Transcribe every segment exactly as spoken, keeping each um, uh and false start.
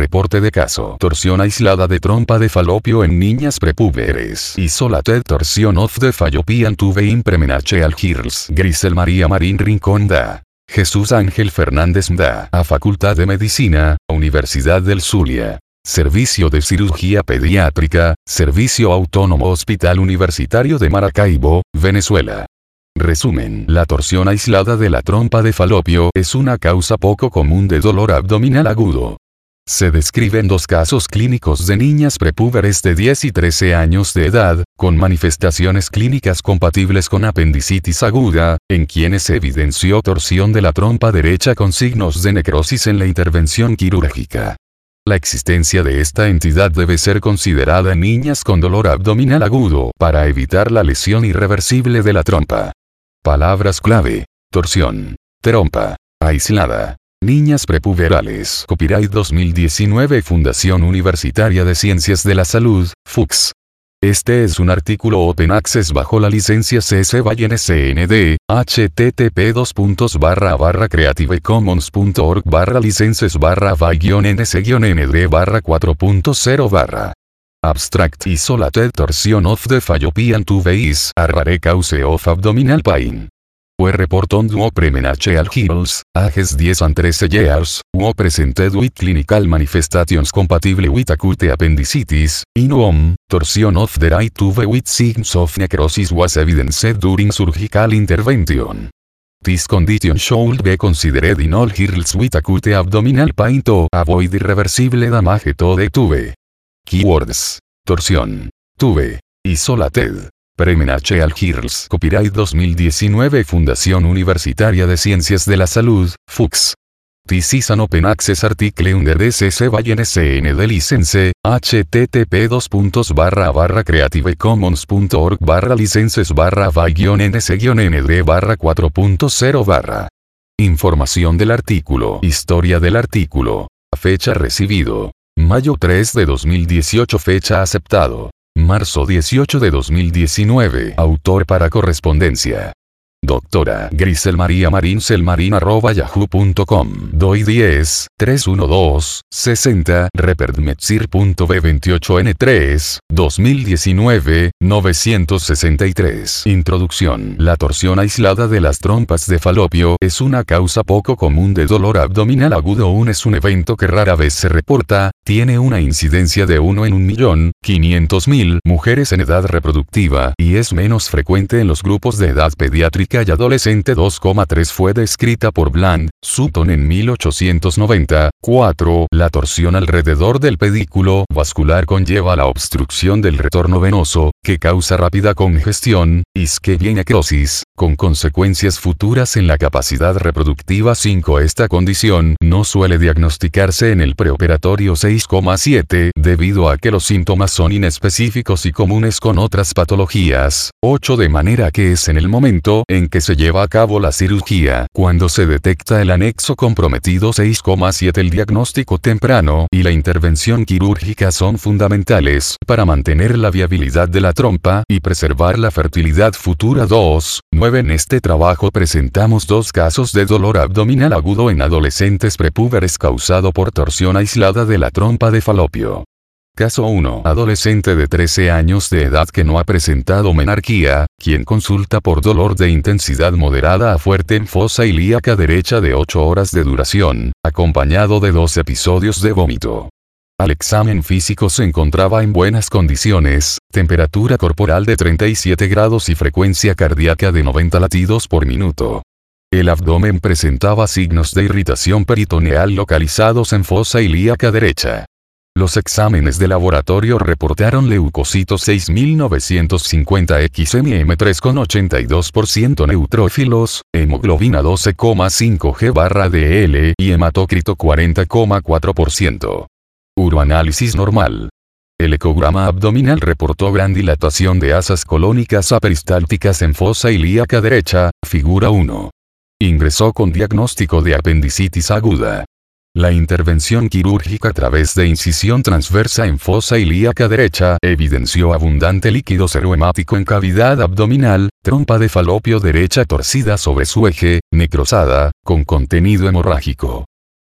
Reporte de caso. Torsión aislada de trompa de falopio en niñas prepúberes. Isolated torsion of the fallopian tube in premenarcheal girls. Grisel María Marín Rincón da. Jesús Ángel Fernández da. A Facultad de Medicina, Universidad del Zulia. Servicio de Cirugía Pediátrica, Servicio Autónomo Hospital Universitario de Maracaibo, Venezuela. Resumen. La torsión aislada de la trompa de falopio es una causa poco común de dolor abdominal agudo. Se describen dos casos clínicos de niñas prepúberes de diez y trece años de edad, con manifestaciones clínicas compatibles con apendicitis aguda, en quienes se evidenció torsión de la trompa derecha con signos de necrosis en la intervención quirúrgica. La existencia de esta entidad debe ser considerada en niñas con dolor abdominal agudo, para evitar la lesión irreversible de la trompa. Palabras clave. Torsión. Trompa. Aislada. Niñas prepuberales. Copyright dos mil diecinueve Fundación Universitaria de Ciencias de la Salud, F U C S. Este es un artículo Open Access bajo la licencia C C B Y N C N D, H T T P dos puntos barra barra creativecommons.org barra licenses barra by N C N D barra cuatro punto cero barra. Abstract Isolated torsion of the fallopian tube is a rare cause of abdominal pain. We report on two premenarcheal girls, ages ten and thirteen years, who presented with clinical manifestations compatible with acute appendicitis. In one, torsion of the right tube with signs of necrosis was evidenced during surgical intervention. This condition should be considered in all girls with acute abdominal pain to avoid irreversible damage to the tube. Keywords. Torsión. Tube. Isolated. Premenarcheal Girls. Copyright dos mil diecinueve Fundación Universitaria de Ciencias de la Salud, F U C S. This is an open access article under the C C B Y N C N D license, H T T P dos puntos barra barra creativecommons.org barra licenses barra by N C N D barra cuatro punto cero barra. Información del artículo. Historia del artículo. Fecha recibido. Mayo tres de dos mil dieciocho. Fecha aceptado. Marzo dieciocho de dos mil diecinueve. Autor para correspondencia. Doctora Grisel María Marín Selmarín arroba yahoo punto com. Doy diez, trescientos doce, sesenta. Reperdmetzir punto b veintiocho N tres, dos mil diecinueve, novecientos sesenta y tres. Introducción. La torsión aislada de las trompas de falopio es una causa poco común de dolor abdominal agudo. Un es un evento que rara vez se reporta, tiene una incidencia de uno en un millón, quinientos mil mujeres en edad reproductiva, y es menos frecuente en los grupos de edad pediátrica y adolescente. dos coma tres Fue descrita por Bland, Sutton en mil ochocientos noventa. cuatro. La torsión alrededor del pedículo vascular conlleva la obstrucción del retorno venoso, que causa rápida congestión, isquemia y necrosis, con consecuencias futuras en la capacidad reproductiva. cinco. Esta condición no suele diagnosticarse en el preoperatorio. seis coma siete. Debido a que los síntomas son inespecíficos y comunes con otras patologías. ocho. De manera que es en el momento en que se lleva a cabo la cirugía cuando se detecta el anexo comprometido. seis coma siete. El diagnóstico temprano y la intervención quirúrgica son fundamentales para mantener la viabilidad de la trompa y preservar la fertilidad futura. dos. nueve. En este trabajo presentamos dos casos de dolor abdominal agudo en adolescentes prepúberes causado por torsión aislada de la trompa de falopio. Caso uno. Adolescente de trece años de edad que no ha presentado menarquía, quien consulta por dolor de intensidad moderada a fuerte en fosa ilíaca derecha de ocho horas de duración, acompañado de dos episodios de vómito. Al examen físico se encontraba en buenas condiciones, temperatura corporal de treinta y siete grados y frecuencia cardíaca de noventa latidos por minuto. El abdomen presentaba signos de irritación peritoneal localizados en fosa ilíaca derecha. Los exámenes de laboratorio reportaron leucocitos seis mil novecientos cincuenta X M M tres coma ochenta y dos por ciento neutrófilos, hemoglobina doce coma cinco G barra D L y hematócrito cuarenta coma cuatro por ciento. Uroanálisis normal. El ecograma abdominal reportó gran dilatación de asas colónicas aperistálticas en fosa ilíaca derecha, figura uno. Ingresó con diagnóstico de apendicitis aguda. La intervención quirúrgica a través de incisión transversa en fosa ilíaca derecha evidenció abundante líquido serohemático en cavidad abdominal, trompa de falopio derecha torcida sobre su eje, necrosada, con contenido hemorrágico.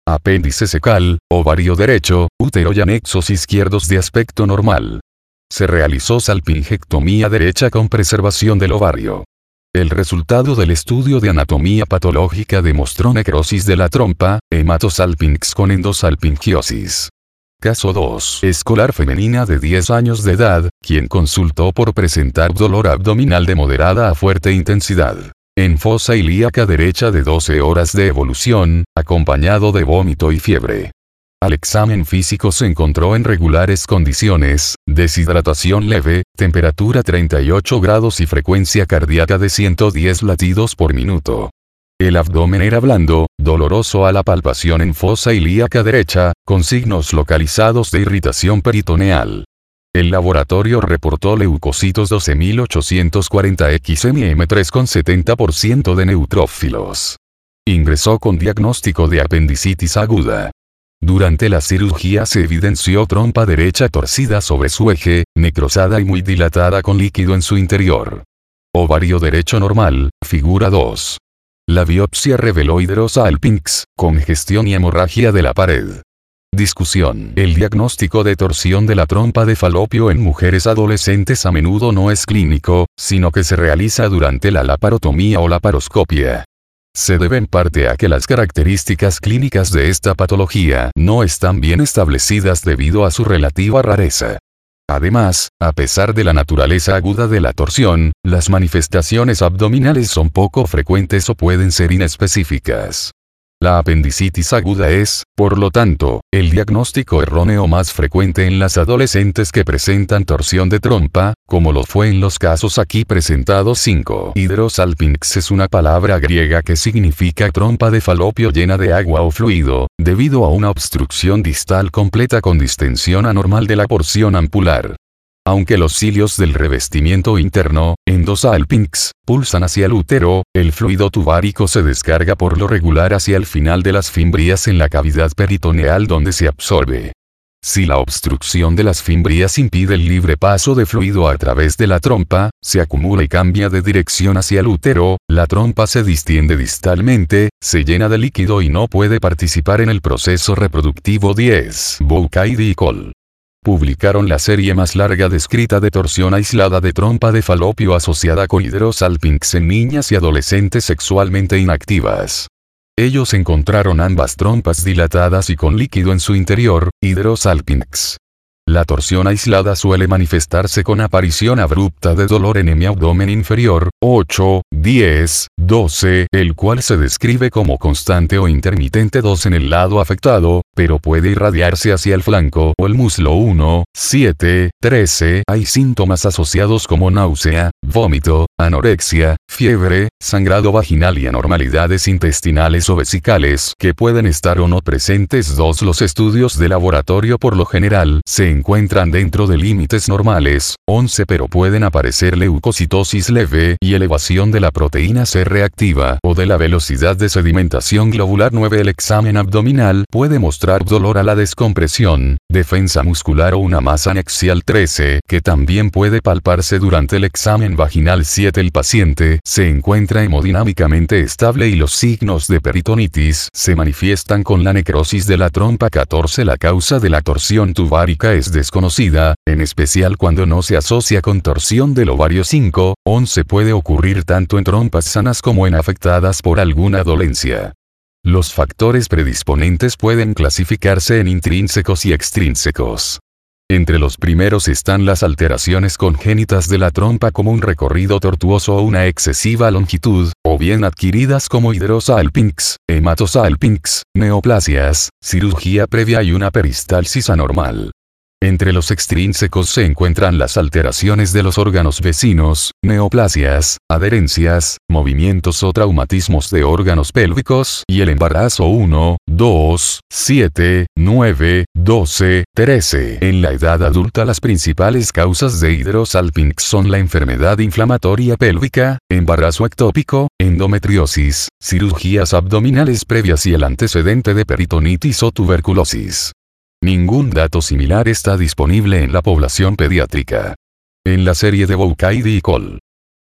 Apéndice cecal, ovario derecho, útero y anexos izquierdos de aspecto normal. Se realizó salpingectomía derecha con preservación del ovario. El resultado del estudio de anatomía patológica demostró necrosis de la trompa, hematosalpinx con endosalpingiosis. Caso dos. Escolar femenina de diez años de edad, quien consultó por presentar dolor abdominal de moderada a fuerte intensidad. En fosa ilíaca derecha de doce horas de evolución, acompañado de vómito y fiebre. Al examen físico se encontró en regulares condiciones, deshidratación leve, temperatura treinta y ocho grados y frecuencia cardíaca de ciento diez latidos por minuto. El abdomen era blando, doloroso a la palpación en fosa ilíaca derecha, con signos localizados de irritación peritoneal. El laboratorio reportó leucocitos doce mil ochocientos cuarenta equis eme eme tres con setenta por ciento de neutrófilos. Ingresó con diagnóstico de apendicitis aguda. Durante la cirugía se evidenció trompa derecha torcida sobre su eje, necrosada y muy dilatada con líquido en su interior. Ovario derecho normal, figura dos. La biopsia reveló hidrosalpinx, congestión y hemorragia de la pared. Discusión. El diagnóstico de torsión de la trompa de falopio en mujeres adolescentes a menudo no es clínico, sino que se realiza durante la laparotomía o laparoscopia. Se debe en parte a que las características clínicas de esta patología no están bien establecidas debido a su relativa rareza. Además, a pesar de la naturaleza aguda de la torsión, las manifestaciones abdominales son poco frecuentes o pueden ser inespecíficas. La apendicitis aguda es, por lo tanto, el diagnóstico erróneo más frecuente en las adolescentes que presentan torsión de trompa, como lo fue en los casos aquí presentados. cinco. Hidrosalpinx es una palabra griega que significa trompa de falopio llena de agua o fluido, debido a una obstrucción distal completa con distensión anormal de la porción ampular. Aunque los cilios del revestimiento interno, endosalpinx, pulsan hacia el útero, el fluido tubárico se descarga por lo regular hacia el final de las fimbrias en la cavidad peritoneal donde se absorbe. Si la obstrucción de las fimbrias impide el libre paso de fluido a través de la trompa, se acumula y cambia de dirección hacia el útero, la trompa se distiende distalmente, se llena de líquido y no puede participar en el proceso reproductivo. diez. Boucaidi y Cole publicaron la serie más larga descrita de torsión aislada de trompa de falopio asociada con hidrosalpinx en niñas y adolescentes sexualmente inactivas. Ellos encontraron ambas trompas dilatadas y con líquido en su interior, hidrosalpinx. La torsión aislada suele manifestarse con aparición abrupta de dolor en hemiabdomen inferior, ocho, diez, doce, el cual se describe como constante o intermitente dos en el lado afectado, pero puede irradiarse hacia el flanco o el muslo uno, siete, trece. Hay síntomas asociados como náusea, vómito, anorexia, fiebre, sangrado vaginal y anormalidades intestinales o vesicales que pueden estar o no presentes. dos. Los estudios de laboratorio por lo general se encuentran dentro de límites normales, once, pero pueden aparecer leucocitosis leve y elevación de la proteína C reactiva o de la velocidad de sedimentación globular. nueve. El examen abdominal puede mostrar dolor a la descompresión, defensa muscular o una masa anexial. trece, que también puede palparse durante el examen vaginal. siete. El paciente se encuentra hemodinámicamente estable y los signos de peritonitis se manifiestan con la necrosis de la trompa. catorce. La causa de la torsión tubárica es desconocida, en especial cuando no se asocia con torsión del ovario. cinco. once. Puede ocurrir tanto en trompas sanas como en afectadas por alguna dolencia. Los factores predisponentes pueden clasificarse en intrínsecos y extrínsecos. Entre los primeros están las alteraciones congénitas de la trompa como un recorrido tortuoso o una excesiva longitud, o bien adquiridas como hidrosalpinx, hematosalpinx, neoplasias, cirugía previa y una peristalsis anormal. Entre los extrínsecos se encuentran las alteraciones de los órganos vecinos, neoplasias, adherencias, movimientos o traumatismos de órganos pélvicos y el embarazo. uno, dos, siete, nueve, doce, trece. En la edad adulta las principales causas de hidrosalpinx son la enfermedad inflamatoria pélvica, embarazo ectópico, endometriosis, cirugías abdominales previas y el antecedente de peritonitis o tuberculosis. Ningún dato similar está disponible en la población pediátrica. En la serie de Boucaidi y Cole.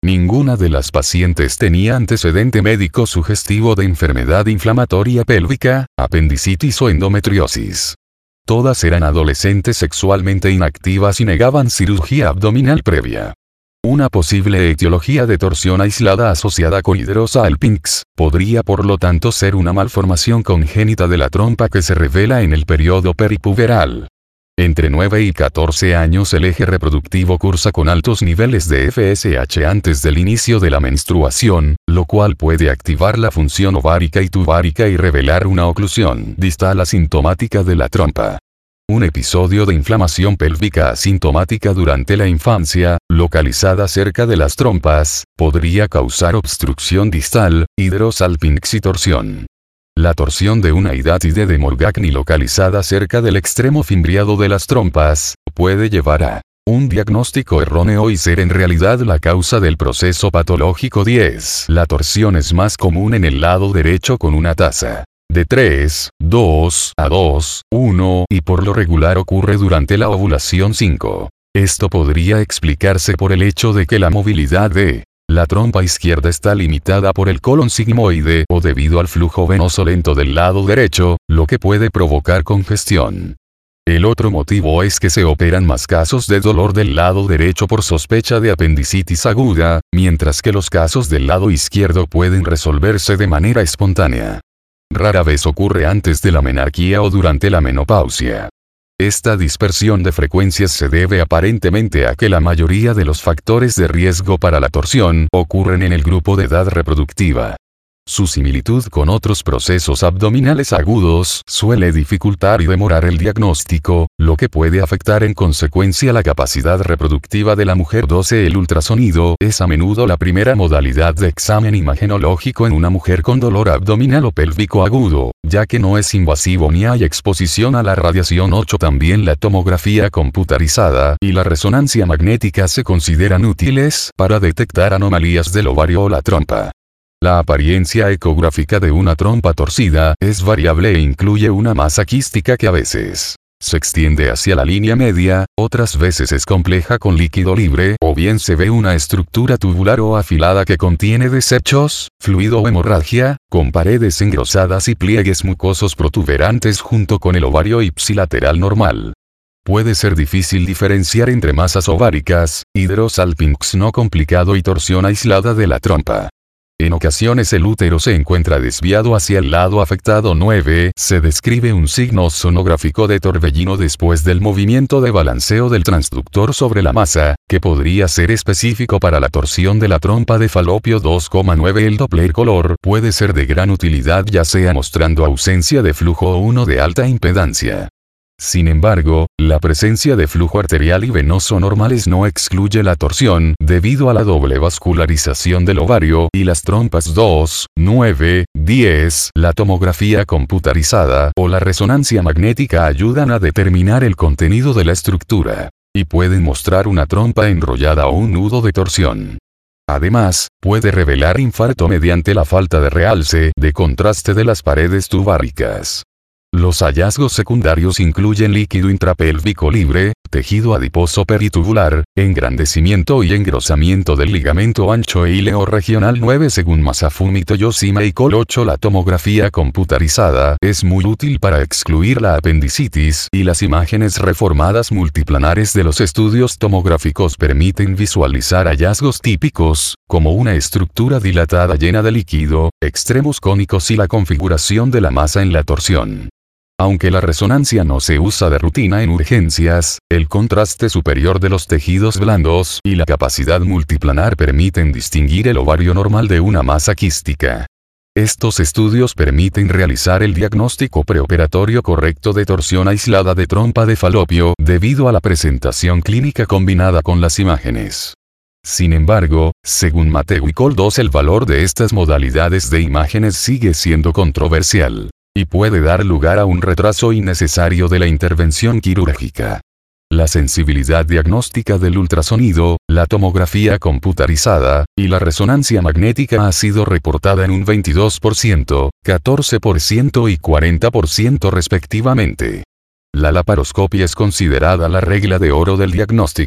Ninguna de las pacientes tenía antecedente médico sugestivo de enfermedad inflamatoria pélvica, apendicitis o endometriosis. Todas eran adolescentes sexualmente inactivas y negaban cirugía abdominal previa. Una posible etiología de torsión aislada asociada con hidrosalpinx podría por lo tanto ser una malformación congénita de la trompa que se revela en el periodo peripuberal. Entre nueve y catorce años el eje reproductivo cursa con altos niveles de F S H antes del inicio de la menstruación, lo cual puede activar la función ovárica y tuvárica y revelar una oclusión distal asintomática de la trompa. Un episodio de inflamación pélvica asintomática durante la infancia, localizada cerca de las trompas, podría causar obstrucción distal, hidrosalpinx y torsión. La torsión de una hidátide de Morgagni localizada cerca del extremo fimbriado de las trompas, puede llevar a un diagnóstico erróneo y ser en realidad la causa del proceso patológico. diez. La torsión es más común en el lado derecho con una tasa de tres, dos a dos, uno y por lo regular ocurre durante la ovulación. cinco. Esto podría explicarse por el hecho de que la movilidad de la trompa izquierda está limitada por el colon sigmoide o debido al flujo venoso lento del lado derecho, lo que puede provocar congestión. El otro motivo es que se operan más casos de dolor del lado derecho por sospecha de apendicitis aguda, mientras que los casos del lado izquierdo pueden resolverse de manera espontánea. Rara vez ocurre antes de la menarquía o durante la menopausia. Esta dispersión de frecuencias se debe aparentemente a que la mayoría de los factores de riesgo para la torsión ocurren en el grupo de edad reproductiva. Su similitud con otros procesos abdominales agudos suele dificultar y demorar el diagnóstico, lo que puede afectar en consecuencia la capacidad reproductiva de la mujer. doce El ultrasonido es a menudo la primera modalidad de examen imagenológico en una mujer con dolor abdominal o pélvico agudo, ya que no es invasivo ni hay exposición a la radiación. ocho También la tomografía computarizada y la resonancia magnética se consideran útiles para detectar anomalías del ovario o la trompa. La apariencia ecográfica de una trompa torcida es variable e incluye una masa quística que a veces se extiende hacia la línea media, otras veces es compleja con líquido libre, o bien se ve una estructura tubular o afilada que contiene desechos, fluido o hemorragia, con paredes engrosadas y pliegues mucosos protuberantes junto con el ovario ipsilateral normal. Puede ser difícil diferenciar entre masas ováricas, hidrosalpinx no complicado y torsión aislada de la trompa. En ocasiones el útero se encuentra desviado hacia el lado afectado. nueve Se describe un signo sonográfico de torbellino después del movimiento de balanceo del transductor sobre la masa, que podría ser específico para la torsión de la trompa de Falopio. dos nueve El Doppler color puede ser de gran utilidad ya sea mostrando ausencia de flujo o uno de alta impedancia. Sin embargo, la presencia de flujo arterial y venoso normales no excluye la torsión, debido a la doble vascularización del ovario y las trompas. dos, nueve, diez La tomografía computarizada o la resonancia magnética ayudan a determinar el contenido de la estructura, y pueden mostrar una trompa enrollada o un nudo de torsión. Además, puede revelar infarto mediante la falta de realce de contraste de las paredes tubáricas. Los hallazgos secundarios incluyen líquido intrapélvico libre, tejido adiposo peritubular, engrandecimiento y engrosamiento del ligamento ancho e ileo regional. nueve Según Masafumi Toyoshima y Col. ocho La tomografía computarizada es muy útil para excluir la apendicitis y las imágenes reformadas multiplanares de los estudios tomográficos permiten visualizar hallazgos típicos, como una estructura dilatada llena de líquido, extremos cónicos y la configuración de la masa en la torsión. Aunque la resonancia no se usa de rutina en urgencias, el contraste superior de los tejidos blandos y la capacidad multiplanar permiten distinguir el ovario normal de una masa quística. Estos estudios permiten realizar el diagnóstico preoperatorio correcto de torsión aislada de trompa de Falopio debido a la presentación clínica combinada con las imágenes. Sin embargo, según Mateu y Col. dos el valor de estas modalidades de imágenes sigue siendo controversial y puede dar lugar a un retraso innecesario de la intervención quirúrgica. La sensibilidad diagnóstica del ultrasonido, la tomografía computarizada, y la resonancia magnética ha sido reportada en un veintidós por ciento, catorce por ciento y cuarenta por ciento respectivamente. La laparoscopia es considerada la regla de oro del diagnóstico.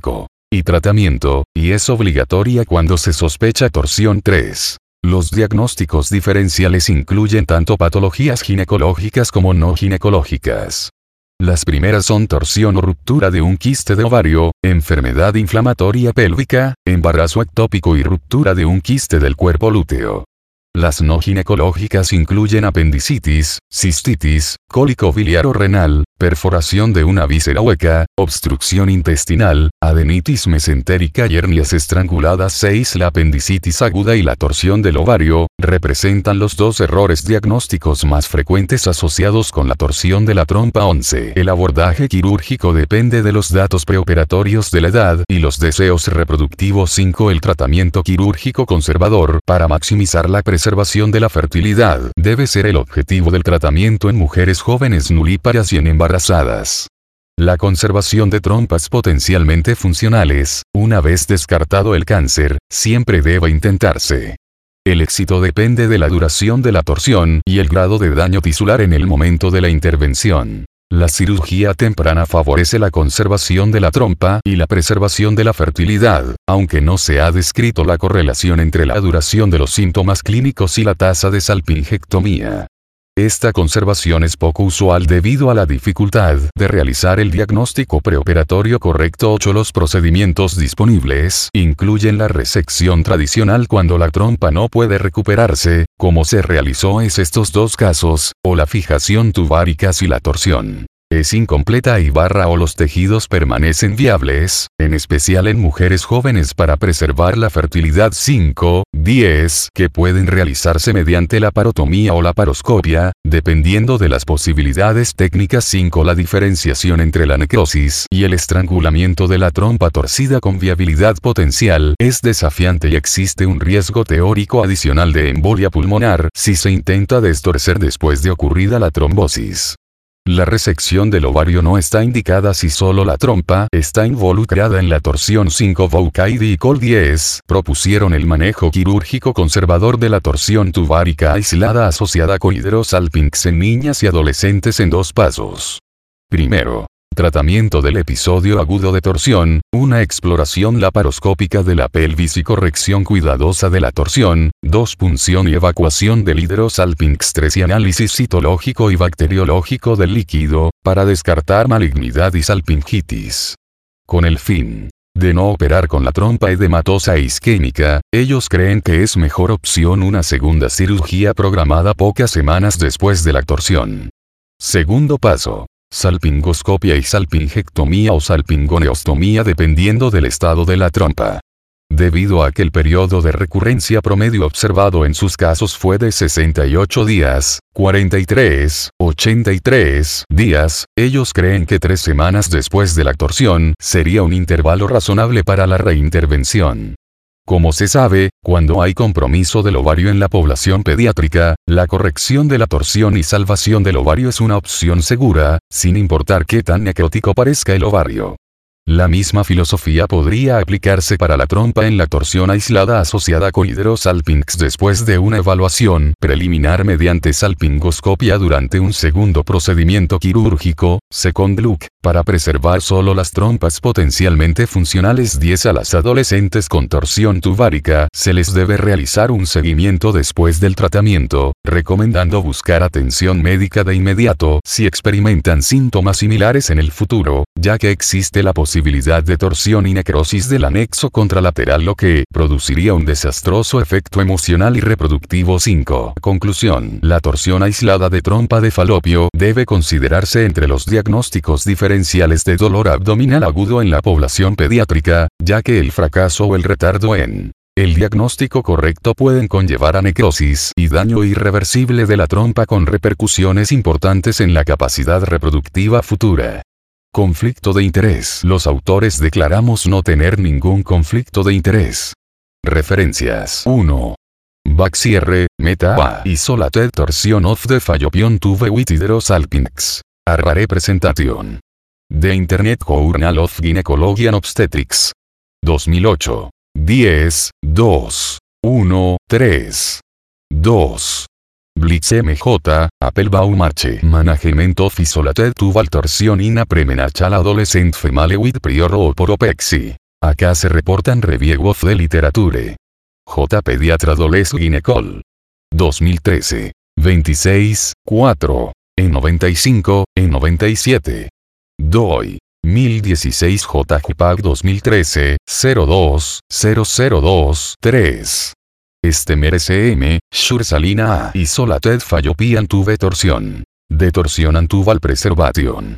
y tratamiento, y es obligatoria cuando se sospecha torsión. tres. Los diagnósticos diferenciales incluyen tanto patologías ginecológicas como no ginecológicas. Las primeras son torsión o ruptura de un quiste de ovario, enfermedad inflamatoria pélvica, embarazo ectópico y ruptura de un quiste del cuerpo lúteo. Las no ginecológicas incluyen apendicitis, cistitis, cólico biliar o renal, perforación de una víscera hueca, obstrucción intestinal, adenitis mesentérica y hernias estranguladas. seis. La apendicitis aguda y la torsión del ovario representan los dos errores diagnósticos más frecuentes asociados con la torsión de la trompa. once. El abordaje quirúrgico depende de los datos preoperatorios de la edad y los deseos reproductivos. cinco. El tratamiento quirúrgico conservador, para maximizar la preservación de la fertilidad, debe ser el objetivo del tratamiento en mujeres jóvenes nulíparas y en embarazadas. La conservación de trompas potencialmente funcionales, una vez descartado el cáncer, siempre debe intentarse. El éxito depende de la duración de la torsión y el grado de daño tisular en el momento de la intervención. La cirugía temprana favorece la conservación de la trompa y la preservación de la fertilidad, aunque no se ha descrito la correlación entre la duración de los síntomas clínicos y la tasa de salpingectomía. Esta conservación es poco usual debido a la dificultad de realizar el diagnóstico preoperatorio correcto. ocho. Los procedimientos disponibles incluyen la resección tradicional cuando la trompa no puede recuperarse, como se realizó en estos dos casos, o la fijación tuvárica si la torsión es incompleta y barra o los tejidos permanecen viables, en especial en mujeres jóvenes para preservar la fertilidad. cinco. diez. Que pueden realizarse mediante la parotomía o la paroscopia, dependiendo de las posibilidades técnicas. cinco. La diferenciación entre la necrosis y el estrangulamiento de la trompa torcida con viabilidad potencial es desafiante y existe un riesgo teórico adicional de embolia pulmonar si se intenta destorcer después de ocurrida la trombosis. La resección del ovario no está indicada si solo la trompa está involucrada en la torsión. cinco. Boucaid y Cole diez propusieron el manejo quirúrgico conservador de la torsión tuvárica aislada asociada con hidrosalpinx en niñas y adolescentes en dos pasos. Primero, tratamiento del episodio agudo de torsión, una exploración laparoscópica de la pelvis y corrección cuidadosa de la torsión. dos. Punción y evacuación del hidrosalpinx. tres. Y análisis citológico y bacteriológico del líquido, para descartar malignidad y salpingitis. Con el fin de no operar con la trompa edematosa e isquémica, ellos creen que es mejor opción una segunda cirugía programada pocas semanas después de la torsión. Segundo paso. Salpingoscopia y salpingectomía o salpingoneostomía dependiendo del estado de la trompa. Debido a que el periodo de recurrencia promedio observado en sus casos fue de sesenta y ocho días, cuarenta y tres, ochenta y tres días, ellos creen que tres semanas después de la torsión sería un intervalo razonable para la reintervención. Como se sabe, cuando hay compromiso del ovario en la población pediátrica, la corrección de la torsión y salvación del ovario es una opción segura, sin importar qué tan necrótico parezca el ovario. La misma filosofía podría aplicarse para la trompa en la torsión aislada asociada con hidrosalpinx después de una evaluación preliminar mediante salpingoscopia durante un segundo procedimiento quirúrgico, second look, para preservar solo las trompas potencialmente funcionales. diez. A las adolescentes con torsión tuvárica se les debe realizar un seguimiento después del tratamiento, recomendando buscar atención médica de inmediato si experimentan síntomas similares en el futuro, ya que existe la posibilidad de torsión y necrosis del anexo contralateral, lo que produciría un desastroso efecto emocional y reproductivo. cinco. Conclusión. La torsión aislada de trompa de falopio debe considerarse entre los diagnósticos diferenciales de dolor abdominal agudo en la población pediátrica, ya que el fracaso o el retardo en el diagnóstico correcto pueden conllevar a necrosis y daño irreversible de la trompa con repercusiones importantes en la capacidad reproductiva futura. Conflicto de interés. Los autores declaramos no tener ningún conflicto de interés. Referencias. uno. Baxier, Meta A. Isolated torsion of the fallopian tube with hydrosalpinx. A rare presentation. The Internet Journal of Gynecology and Obstetrics. dos mil ocho. diez, dos, uno, tres. dos. Blitz M J, Applebaum Marche. Management of Isolated Tubal Torsion in a Premenachal Adolescent Female with Prior Oporopexy. Acá se reportan reviews de literature. J. Pediatra Doles Ginecol. dos mil trece. veintiséis, cuatro. En noventa y cinco, en noventa y siete. Doi. mil dieciséis J G P A G dos mil trece, cero dos, cero cero dos, tres. Estemer S M, Shursalina A. Isolated Fallopian Tube Torsión. De torsión antuval preservation.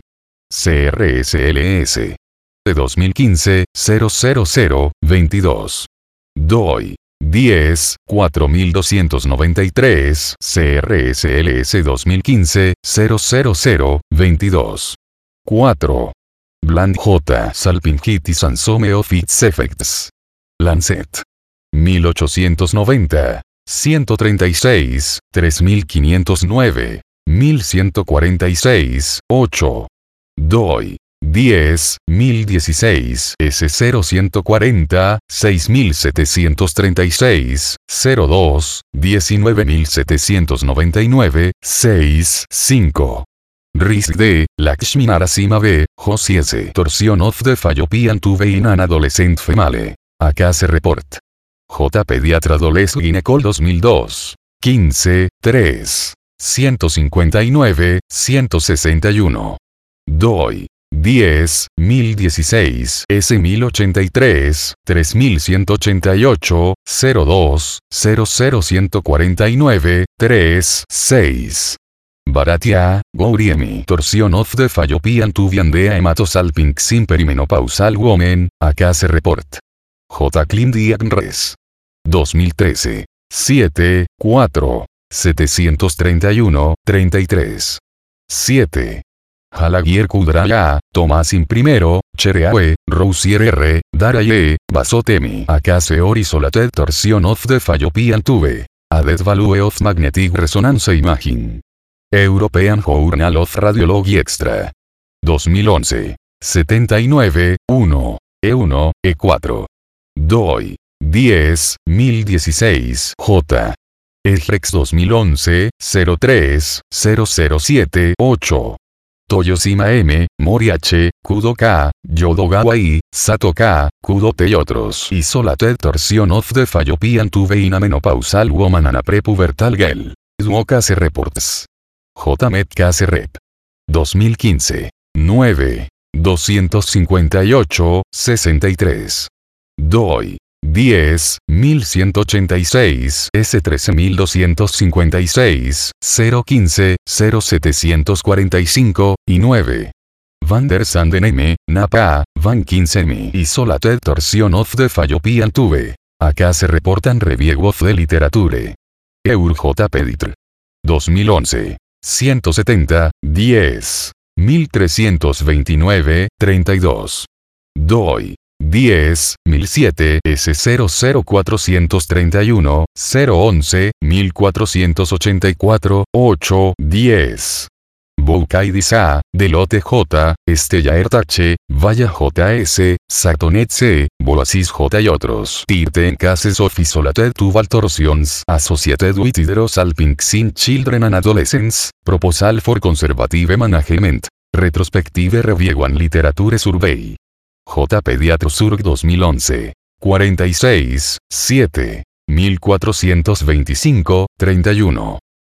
C R S L S. De dos mil quince, cero cero cero, veintidós. Doi. diez, cuatro mil doscientos noventa y tres, C R S L S dos mil quince, cero cero cero, veintidós. cuatro. Bland J. Salpingitis and some of its effects. Lancet. mil ochocientos noventa. ciento treinta y seis, tres mil quinientos nueve. mil ciento cuarenta y seis, ocho. Doi. diez, mil dieciséis, S cero ciento cuarenta, seis mil setecientos treinta y seis, cero dos, diecinueve mil setecientos noventa y nueve, seis, cinco. Risk D. Lakshmi Narasimha B. Josie S. Torsion of the Fallopian Tube in an Adolescent Female. Acá se report. J. Pediatra Doles Ginecol dos mil dos. quince, tres. ciento cincuenta y nueve, ciento sesenta y uno. Doi. diez, mil dieciséis, S mil ochenta y tres, tres mil ciento ochenta y ocho, cero dos, cero cero ciento cuarenta y nueve, tres, seis. Baratia, Gouriemi. Torsion of the Fallopian Tube and the Hematosalpinx in Perimenopausal Women. Acá se report. J. Clean Diagres. dos mil trece. siete, cuatro. setecientos treinta y uno, treinta y tres. siete. Halagier Kudraya, Tomás Imprimero, Chereae, Rousier R, Daraye, Basotemi. Acá se Isolated Torsion of the Fallopian Tube. Added Value of Magnetic Resonance Imaging. European Journal of Radiology Extra. dos mil once. setenta y nueve, uno. E uno, E cuatro. Doi. diez, mil dieciséis, J. Esrex dos mil once, cero tres, cero cero siete, ocho. Toyoshima M, Mori H, Kudo K, Yodogawa I, Sato K, Kudo T y otros. Isolated Torsion of the Fallopian Tube in a Menopausal Woman and a Prepubertal Girl. Duoka se reports. J. Metcalf se rep. dos mil quince. nueve. doscientos cincuenta y ocho, sesenta y tres. Doi. diez, mil ciento ochenta y seis, S trece mil doscientos cincuenta y seis, cero quince, cero setecientos cuarenta y cinco, y nueve. Van der Sanden M, Napa, Van quince M. Isolated Torsion of the Fallopian Tube. Acá se reportan reviews de literature. Eur J. Peditr. dos mil once. ciento setenta, diez. mil trescientos veintinueve, treinta y dos. Doi. diez, mil siete, S cero cero cuatrocientos treinta y uno, cero once, mil cuatrocientos ochenta y cuatro, ocho, diez. Boukaidis A, Delote J, Estella Ertache, Vaya J S, Satonet C, Boasis J y otros. thirteen Cases of Isolated Tubal Torsions Associated with Hydrosalpinx in Children and Adolescents, Proposal for Conservative Management, Retrospective Review and Literature Survey. J. Pediatra Surg dos mil once. cuarenta y seis, siete. mil cuatrocientos veinticinco, treinta y uno.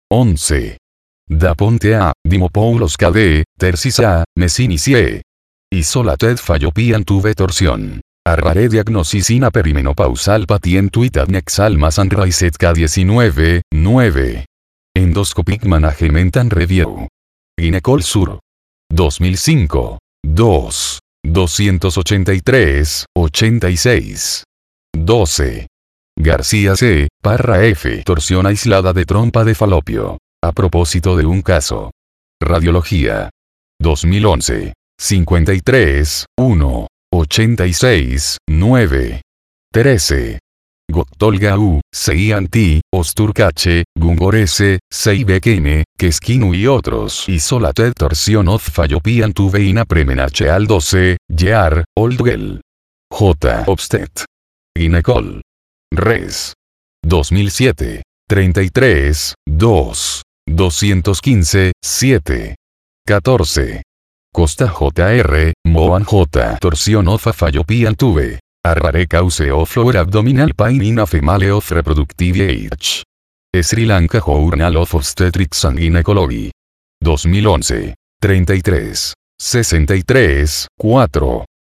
once. Da Ponte A, Dimopoulos K D, Tersis A, Messinicie. Isolated Fallopian Tube Torsion. Arrare Diagnosis in a Perimenopausal Patient with Adnexal Mass and Reset K diecinueve, nueve. Endoscopic Management and Review. Ginecol Sur. dos mil cinco. dos. doscientos ochenta y tres, ochenta y seis. doce. García C, Parra F. Torsión aislada de trompa de falopio. A propósito de un caso. Radiología. dos mil once. cincuenta y tres, uno. ochenta y seis, nueve. trece. Gottolga U, Seianti, Osturcache, Gungorese, Seibekene, Keskinu y otros. Isolated Torsion of Fallopian Tube in a Premenarcheal doce, Year, Oldgel. J. Obstet. Ginecol. Res. dos mil siete. treinta y tres, dos. doscientos quince, siete. catorce. Costa J R, Moan J. Torsion of a Fallopian Tube. Arrare cause of for abdominal pain in a female of reproductive age. Sri Lanka Journal of Obstetrics and Gynecology. dos mil once. treinta y tres. sesenta y tres, cuatro.